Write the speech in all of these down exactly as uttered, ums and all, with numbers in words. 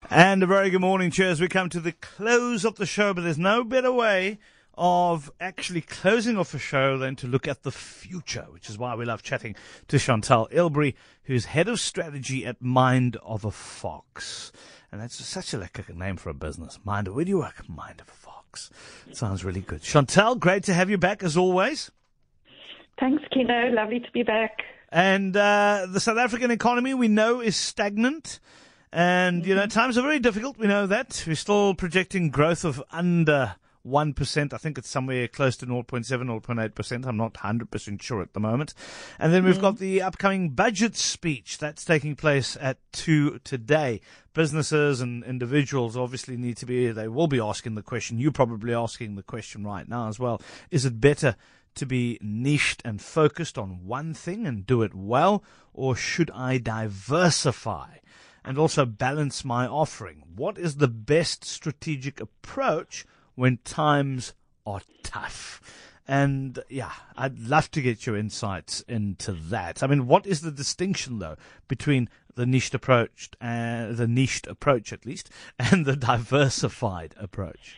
And a very good morning, cheers. We come to the close of the show, but there's no better way of actually closing off a show than to look at the future, which is why we love chatting to Chantal Ilbery, who's head of strategy at Mind of a Fox. And that's such a like a name for a business. Mind, where do you work? Mind of a Fox. Sounds really good. Chantal, great to have you back as always. Thanks, Kino. Lovely to be back. And uh, the South African economy, we know, is stagnant. And, you know, times are very difficult. We know that. We're still projecting growth of under one percent. I think it's somewhere close to zero point seven, zero point eight percent. I'm not one hundred percent sure at the moment. And then we've mm. got the upcoming budget speech that's taking place at two today. Businesses and individuals obviously need to be, they will be asking the question. You're probably asking the question right now as well. Is it better to be niched and focused on one thing and do it well, or should I diversify and also balance my offering? What is the best strategic approach when times are tough? And yeah, I'd love to get your insights into that. I mean, what is the distinction though between the niched approach, uh, the niched approach at least, and the diversified approach?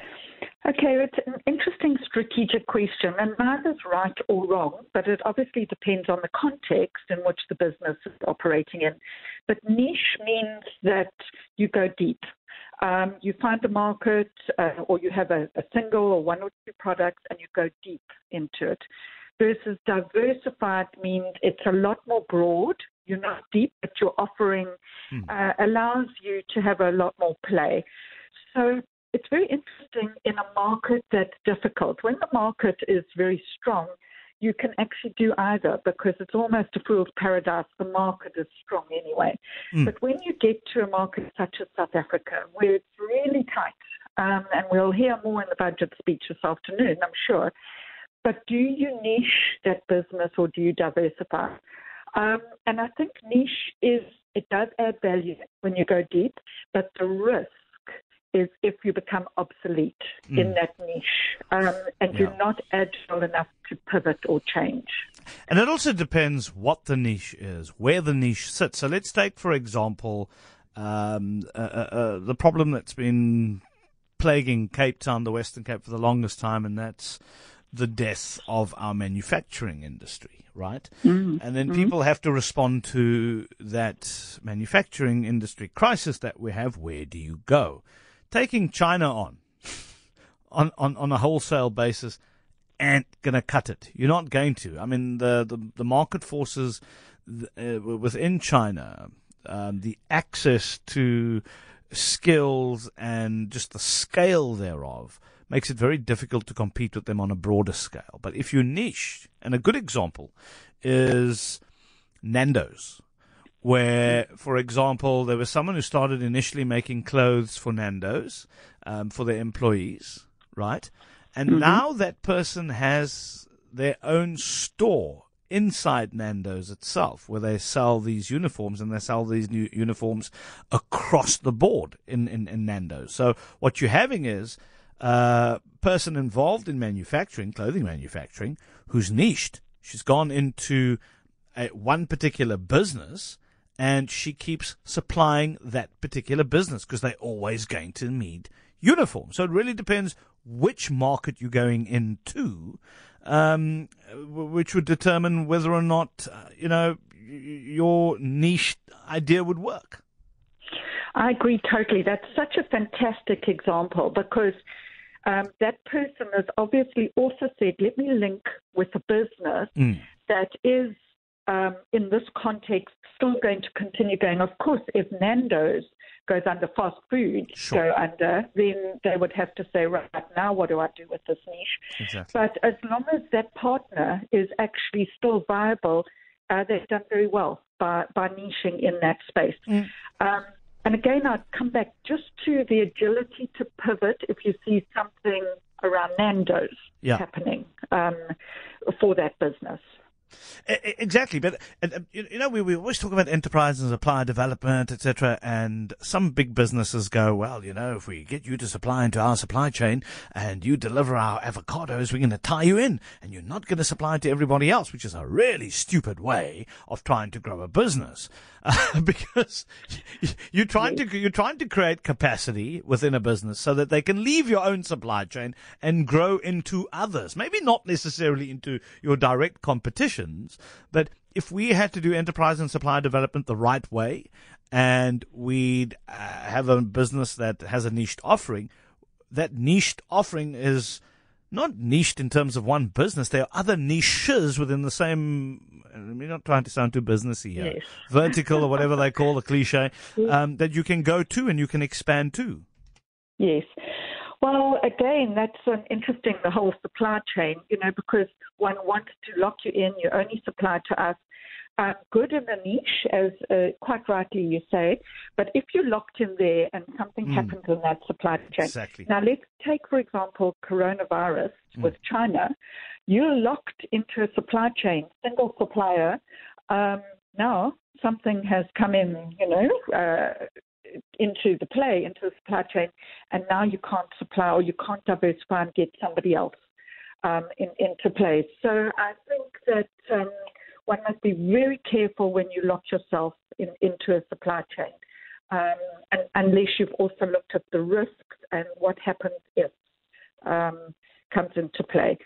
Okay, it's an interesting strategic question, and neither's right or wrong, but it obviously depends on the context in which the business is operating in. But niche means that you go deep. Um, you find a market uh, or you have a, a single or one or two products and you go deep into it. Versus diversified means it's a lot more broad. You're not deep, but your offering hmm. uh, allows you to have a lot more play. So it's very interesting in a market that's difficult. When the market is very strong, you can actually do either because it's almost a fool's paradise. The market is strong anyway. Mm. But when you get to a market such as South Africa, where it's really tight, um, and we'll hear more in the budget speech this afternoon, I'm sure, but do you niche that business or do you diversify? Um, and I think niche is, it does add value when you go deep, but the risk is if you become obsolete mm. in that niche um, and yeah. you're not agile enough to pivot or change. And it also depends what the niche is, where the niche sits. So let's take, for example, um, uh, uh, the problem that's been plaguing Cape Town, the Western Cape, for the longest time, and that's the death of our manufacturing industry, right? Mm. And then mm. people have to respond to that manufacturing industry crisis that we have. Where do you go? Taking China on, on, on, on a wholesale basis ain't going to cut it. You're not going to. I mean, the, the, the market forces uh, within China, um, the access to skills and just the scale thereof makes it very difficult to compete with them on a broader scale. But if you niche, and a good example is Nando's, where, for example, there was someone who started initially making clothes for Nando's um, for their employees, right? And mm-hmm. now that person has their own store inside Nando's itself, where they sell these uniforms, and they sell these new uniforms across the board in, in, in Nando's. So what you're having is a person involved in manufacturing, clothing manufacturing, who's niched. She's gone into a, one particular business, and she keeps supplying that particular business because they're always going to need uniforms. So it really depends which market you're going into, um, which would determine whether or not, uh, you know, your niche idea would work. I agree totally. That's such a fantastic example because um, that person has obviously also said, let me link with a business mm. that is, Um, in this context, still going to continue going. Of course, if Nando's goes under fast food, sure. go under, then they would have to say, right now, what do I do with this niche? Exactly. But as long as that partner is actually still viable, uh, they've done very well by, by niching in that space. Mm. Um, and again, I'd come back just to the agility to pivot if you see something around Nando's yeah. happening um, for that business. Exactly, but uh, you know we, we always talk about enterprise and supply development, et cetera. And some big businesses go, well, you know, if we get you to supply into our supply chain and you deliver our avocados, we're going to tie you in, and you're not going to supply to everybody else, which is a really stupid way of trying to grow a business, uh, because you're trying to you're trying to create capacity within a business so that they can leave your own supply chain and grow into others. Maybe not necessarily into your direct competitions. But if we had to do enterprise and supply development the right way, and we'd uh, have a business that has a niched offering, that niched offering is not niched in terms of one business. There are other niches within the same, we're not trying to sound too businessy here, yes. vertical or whatever they call the cliche, um, that you can go to and you can expand to. Yes. Well, again, that's um, interesting, the whole supply chain, you know, because one wants to lock you in, you only supply to us. Uh, good in the niche, as uh, quite rightly you say, but if you're locked in there and something mm. happens in that supply chain. Exactly. Now, let's take, for example, coronavirus mm. with China. You're locked into a supply chain, single supplier. Um, now, something has come in, you know, uh, into the play, into the supply chain, and now you can't supply or you can't diversify and get somebody else um, in, into play. So I think that um, one must be very careful when you lock yourself in, into a supply chain, um, and, unless you've also looked at the risks and what happens if um, comes into play.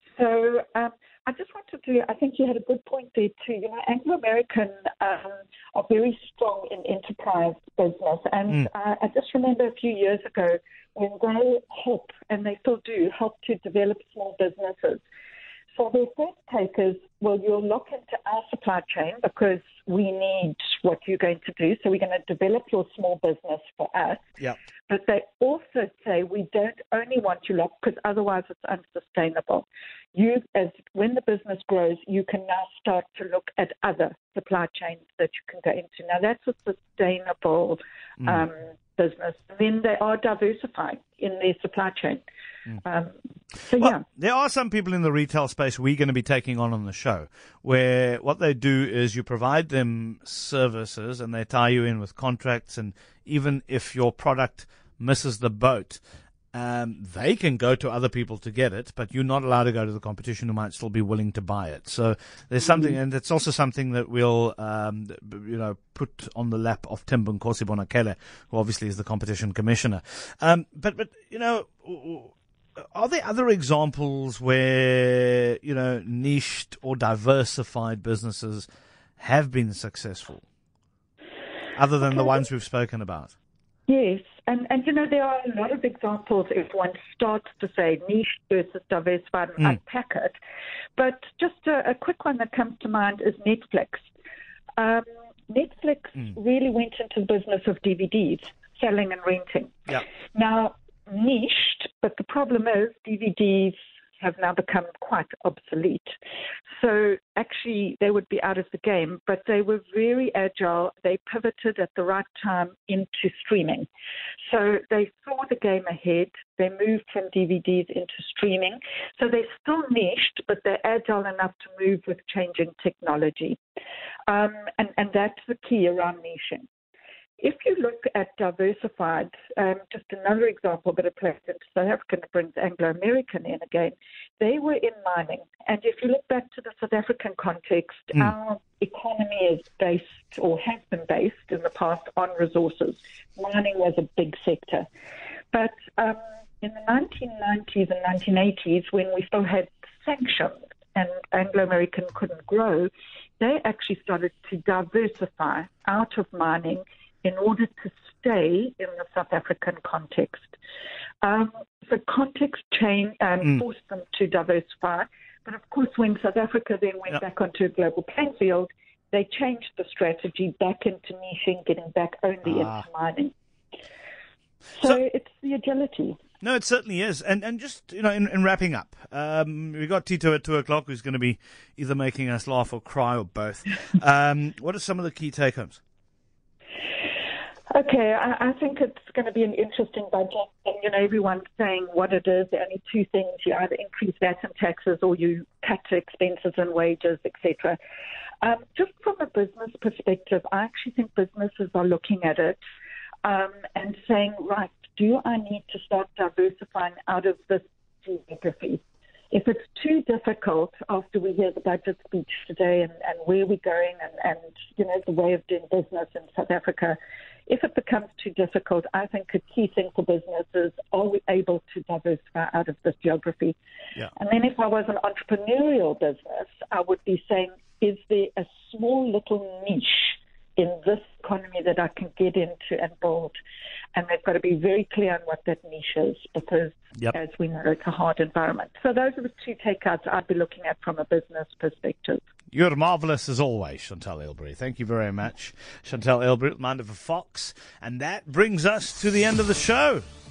So um, I just wanted to, I think you had a good point there too. You know, Anglo-American um, are very strong in enterprise business. And mm. uh, I just remember a few years ago when they help, and they still do, help to develop small businesses. So their first take is, well, you'll lock into our supply chain because we need what you're going to do. So we're going to develop your small business for us. Yeah. But they also say we don't only want you locked because otherwise it's unsustainable. You, as when the business grows, you can now start to look at other supply chains that you can go into. Now that's a sustainable mm. um, business. Then they are diversifying in their supply chain. Mm. Um, so well, yeah, there are some people in the retail space we're going to be taking on on the show where what they do is you provide them services and they tie you in with contracts, and even if your product misses the boat, um, they can go to other people to get it, but you're not allowed to go to the competition who might still be willing to buy it. So there's something, and it's also something that we'll, um, you know, put on the lap of Tim Bonakele, who obviously is the competition commissioner. Um, but, but, you know, are there other examples where, you know, niched or diversified businesses have been successful, other than okay. the ones we've spoken about? Yes, and, and, you know, there are a lot of examples if one starts to say niche versus diversified and mm. unpack it. But just a, a quick one that comes to mind is Netflix. Um, Netflix mm. really went into the business of D V Ds, selling and renting. Yep. Now, niched, but the problem is D V Ds have now become quite obsolete. So actually they would be out of the game, but they were very agile. They pivoted at the right time into streaming. So they saw the game ahead. They moved from D V Ds into streaming. So they're still niched, but they're agile enough to move with changing technology. Um, and, and that's the key around niching. If you look at diversified, um, just another example, but it plays into South Africa and it brings Anglo-American in again, they were in mining. And if you look back to the South African context, mm. our economy is based or has been based in the past on resources. Mining was a big sector. But um, in the nineteen nineties and nineteen eighties, when we still had sanctions and Anglo-American couldn't grow, they actually started to diversify out of mining in order to stay in the South African context. Um, so context change um, mm. forced them to diversify. But of course, when South Africa then went yep. back onto a global playing field, they changed the strategy back into niching, getting back only ah. into mining. So, so it's the agility. No, it certainly is. And and just, you know, in, in wrapping up, um, we've got Tito at two o'clock who's going to be either making us laugh or cry or both. Um, what are some of the key take-homes? Okay, I, I think it's going to be an interesting budget. And, you know, everyone's saying what it is. There are only two things. You either increase V A T and taxes or you cut expenses and wages, et cetera. Um, just from a business perspective, I actually think businesses are looking at it um, and saying, right, do I need to start diversifying out of this geography? If it's too difficult after we hear the budget speech today and, and where we're going and, and, you know, the way of doing business in South Africa, if it becomes too difficult, I think a key thing for businesses, are we able to diversify out of this geography? Yeah. And then if I was an entrepreneurial business, I would be saying, is there a small little niche in this economy that I can get into and build? And they've got to be very clear on what that niche is because, yep. as we know, it's a hard environment. So those are the two takeouts I'd be looking at from a business perspective. You're marvellous as always, Chantal Ailbery. Thank you very much. Chantal Ailbery, Mind of a Fox. And that brings us to the end of the show.